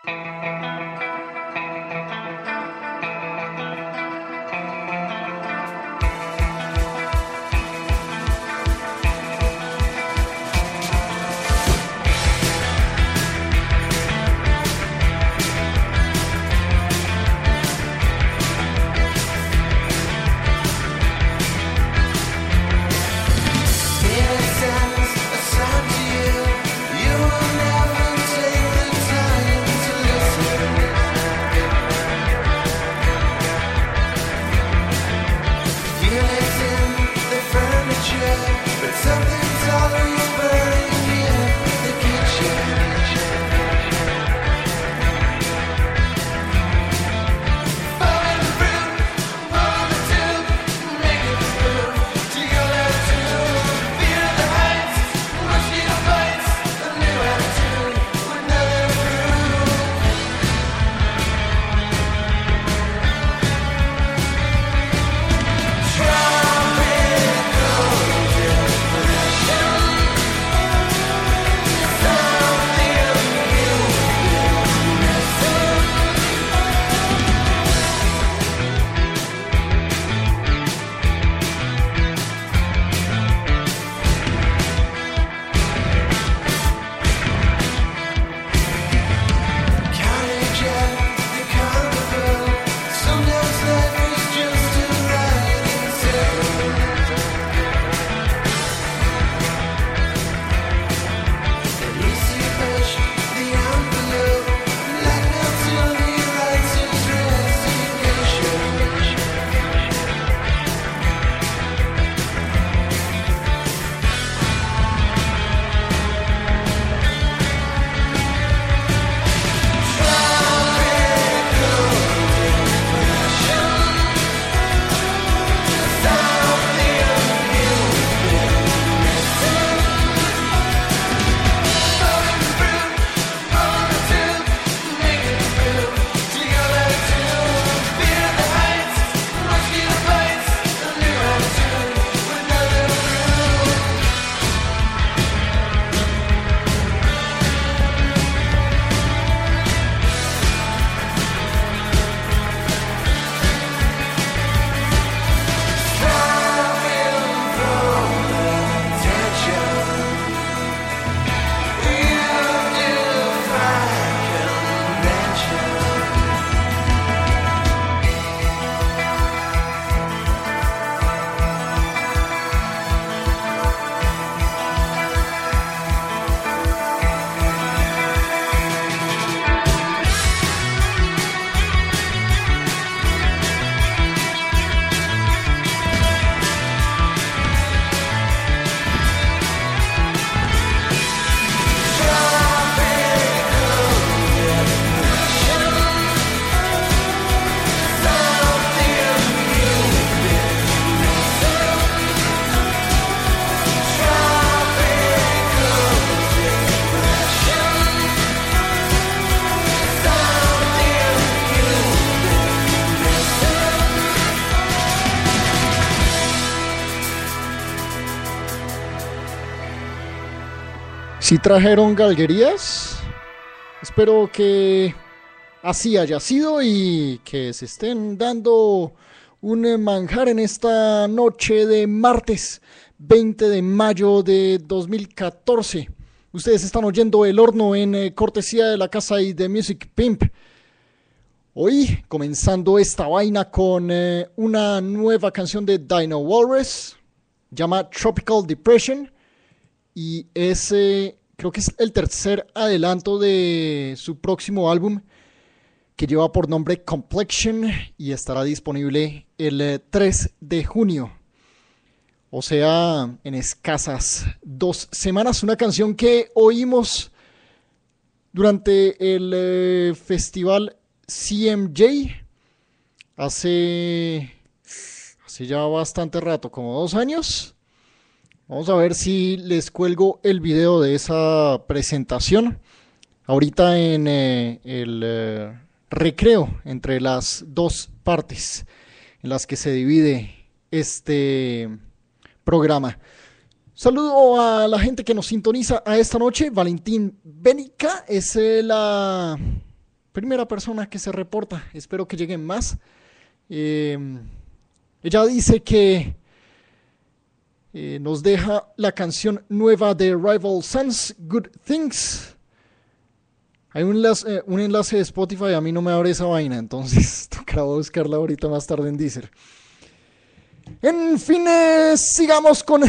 Si trajeron galguerías, espero que así haya sido y que se estén dando un manjar en esta noche de martes 20 de mayo de 2014. Ustedes están oyendo El Horno en cortesía de la casa y de Music Pimp. Hoy comenzando esta vaina con una nueva canción de Dino Walrus, llama Tropical Depression, y es creo que es el tercer adelanto de su próximo álbum, que lleva por nombre Complexion y estará disponible el 3 de junio. O sea, en escasas 2 semanas. Una canción que oímos durante el festival CMJ hace ya bastante rato, como 2 años. Vamos a ver si les cuelgo el video de esa presentación ahorita en el recreo entre las 2 partes en las que se divide este programa. Saludo a la gente que nos sintoniza a esta noche. Valentín Bénica es la primera persona que se reporta. Espero que lleguen más. Ella dice que nos deja la canción nueva de Rival Sons, Good Things. Hay un enlace de Spotify, a mí no me abre esa vaina, entonces tocará buscarla ahorita más tarde en Deezer. En fin, sigamos con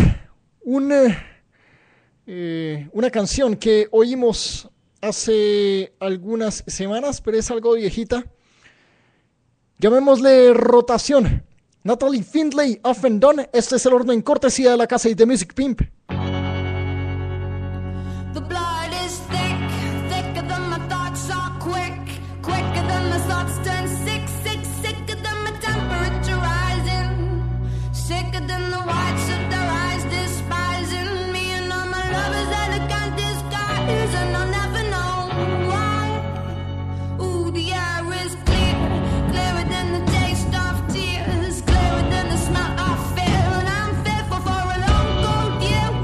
una canción que oímos hace algunas semanas, pero es algo viejita. Llamémosle Rotación. Natalie Findlay, Off and Done. Este es el orden cortesía de la casa y de Music Pimp. The blood is thick, thicker than my thoughts are quick, quicker than my thoughts turn sick, sick, sicker than my temperature rising, sicker than the whites of their eyes despising me and all my lovers that I can't disguise, and I'll never know why. Ooh, the air is clear, clearer than the taste of tears, clearer than the smell of fear, and I'm fearful for a long cold year.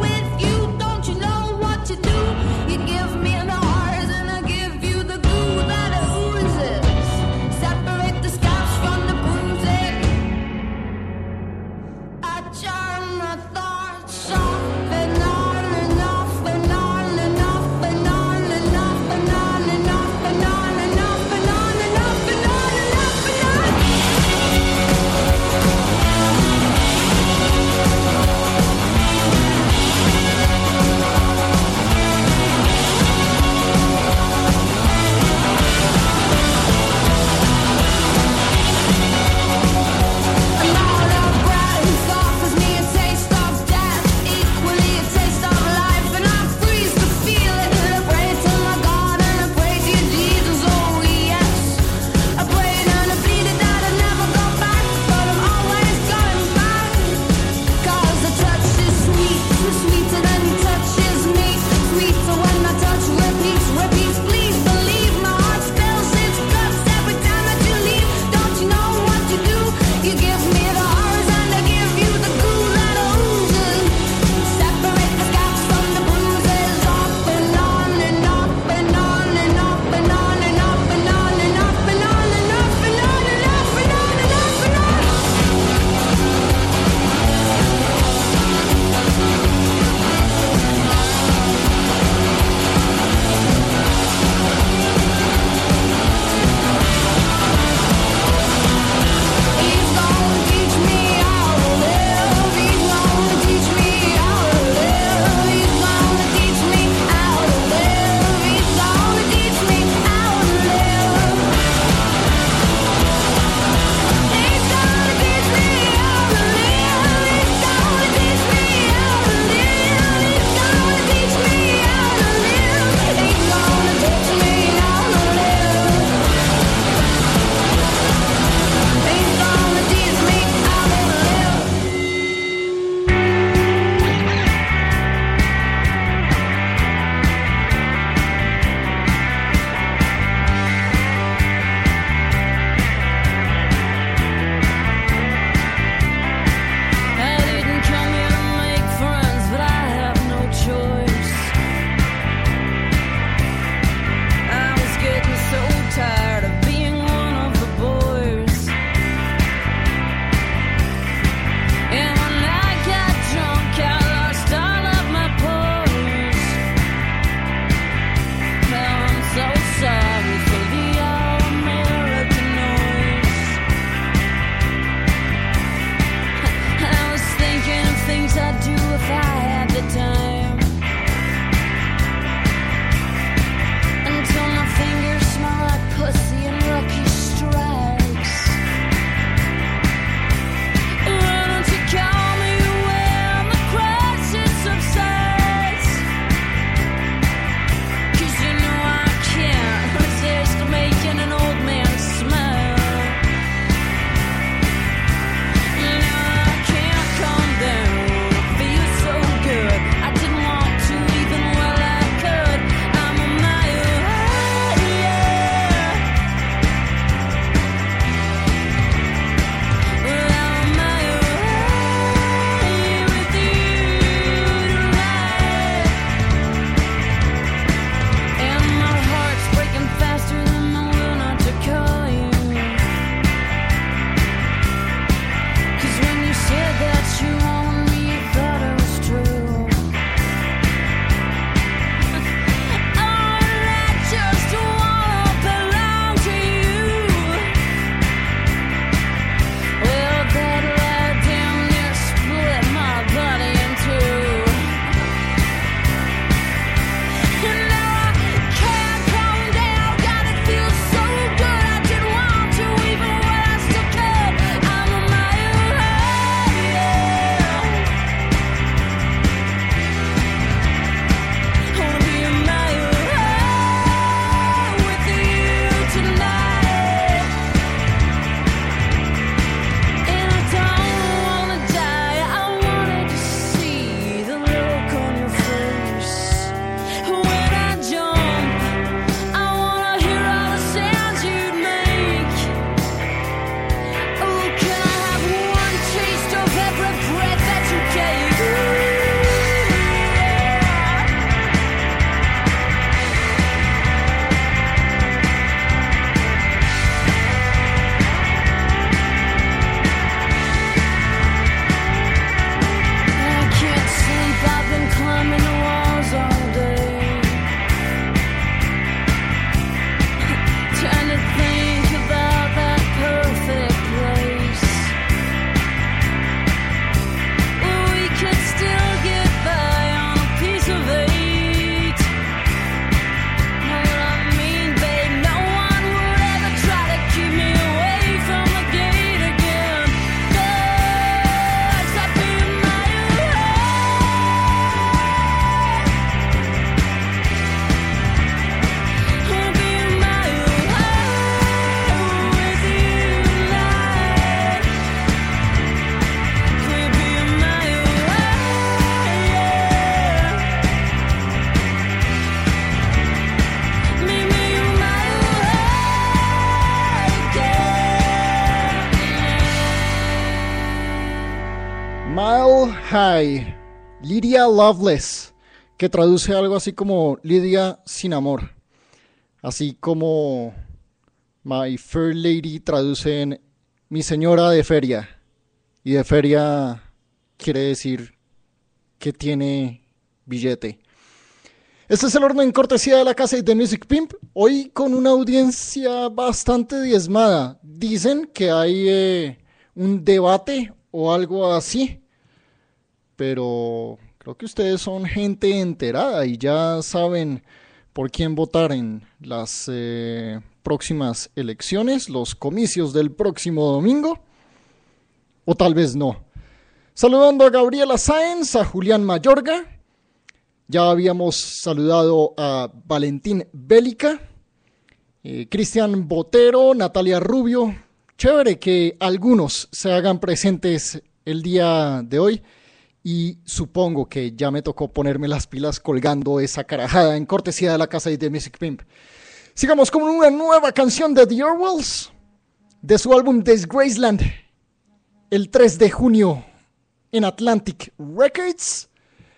High, Lydia Loveless, que traduce algo así como Lidia sin amor, así como My Fair Lady traduce en mi señora de feria, y de feria quiere decir que tiene billete. Este es el horno en cortesía de la casa de Music Pimp, hoy con una audiencia bastante diezmada. Dicen que hay un debate o algo así, pero creo que ustedes son gente enterada y ya saben por quién votar en las próximas elecciones, los comicios del próximo domingo, o tal vez no. Saludando a Gabriela Sáenz, a Julián Mayorga. Ya habíamos saludado a Valentín Bélica, Cristian Botero, Natalia Rubio. Chévere que algunos se hagan presentes el día de hoy y supongo que ya me tocó ponerme las pilas colgando esa carajada en cortesía de la casa de The Music Pimp. Sigamos con una nueva canción de The Orwells de su álbum Disgraceland, el 3 de junio en Atlantic Records.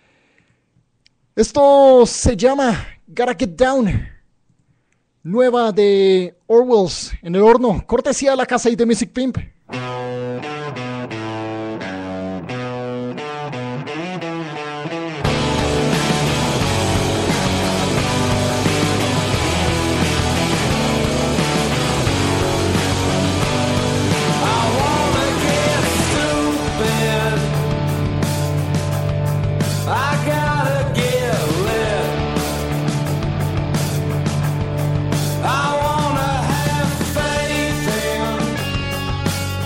Esto se llama Gotta Get Down, nueva de Orwells en el horno, cortesía de la casa y de Music Pimp. I wanna have faith in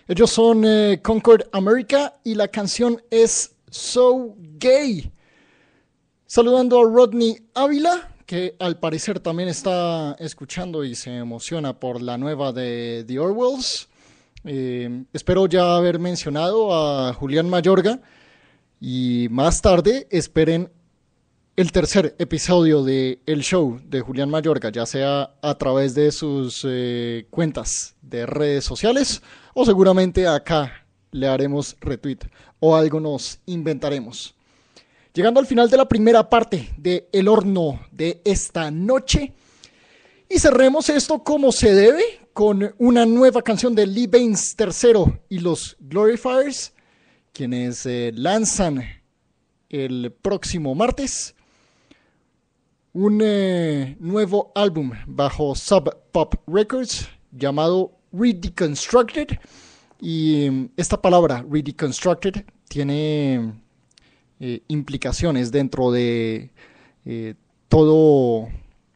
Ellos son Concord America y la canción es So Gay. Saludando a Rodney Ávila, que al parecer también está escuchando y se emociona por la nueva de The Orwells. Espero ya haber mencionado a Julián Mayorga y más tarde esperen el tercer episodio de El Show de Julián Mayorga, ya sea a través de sus cuentas de redes sociales o seguramente acá le haremos retweet o algo nos inventaremos. Llegando al final de la primera parte de El Horno de esta noche y cerremos esto como se debe con una nueva canción de Lee Baines III y los Glorifiers, quienes lanzan el próximo martes un nuevo álbum bajo Sub Pop Records llamado Redeconstructed. Y esta palabra Redeconstructed tiene implicaciones dentro de todo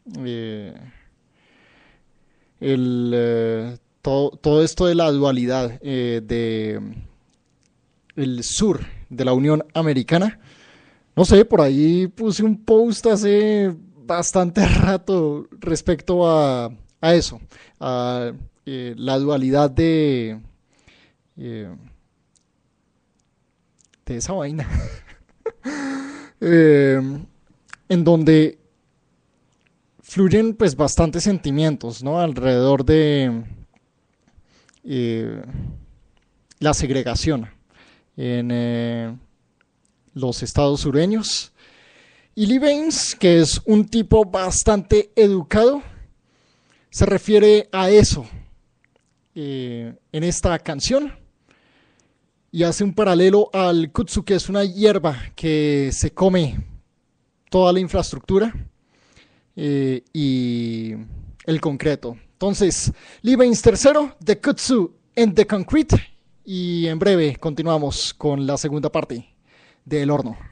todo esto de la dualidad de el sur de la Unión Americana. No sé, por ahí puse un post hace bastante rato respecto a eso, a la dualidad de esa vaina, en donde fluyen pues bastantes sentimientos, ¿no? Alrededor de la segregación en los estados sureños. Y Lee Baines, que es un tipo bastante educado, se refiere a eso en esta canción y hace un paralelo al kudzu, que es una hierba que se come toda la infraestructura y el concreto. Entonces, Lee Baines III, The Kudzu and the Concrete, y en breve continuamos con la segunda parte de El Horno.